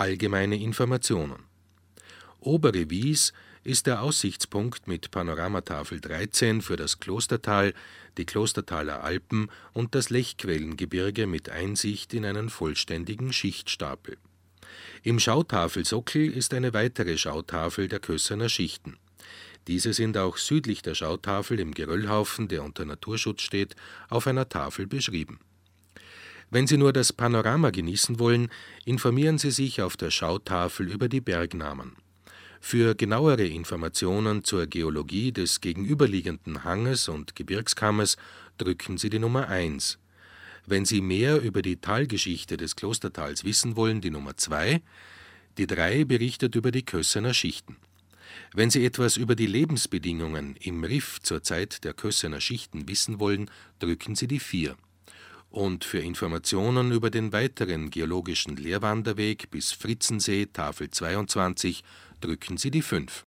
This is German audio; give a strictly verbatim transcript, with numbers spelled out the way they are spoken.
Allgemeine Informationen. Obere Wies ist der Aussichtspunkt mit Panoramatafel dreizehn für das Klostertal, die Klostertaler Alpen und das Lechquellengebirge mit Einsicht in einen vollständigen Schichtstapel. Im Schautatelsockel ist eine weitere Schautafel der Kössener Schichten. Diese sind auch südlich der Schautafel im Geröllhaufen, der unter Naturschutz steht, auf einer Tafel beschrieben. Wenn Sie nur das Panorama genießen wollen, informieren Sie sich auf der Schautafel über die Bergnamen. Für genauere Informationen zur Geologie des gegenüberliegenden Hanges und Gebirgskammes drücken Sie die Nummer eins. Wenn Sie mehr über die Talgeschichte des Klostertals wissen wollen, die Nummer zwei. Die drei berichtet über die Kössener Schichten. Wenn Sie etwas über die Lebensbedingungen im Riff zur Zeit der Kössener Schichten wissen wollen, drücken Sie die vier. Und für Informationen über den weiteren geologischen Lehrwanderweg bis Fritzensee, Tafel zweiundzwanzig, drücken Sie die fünf.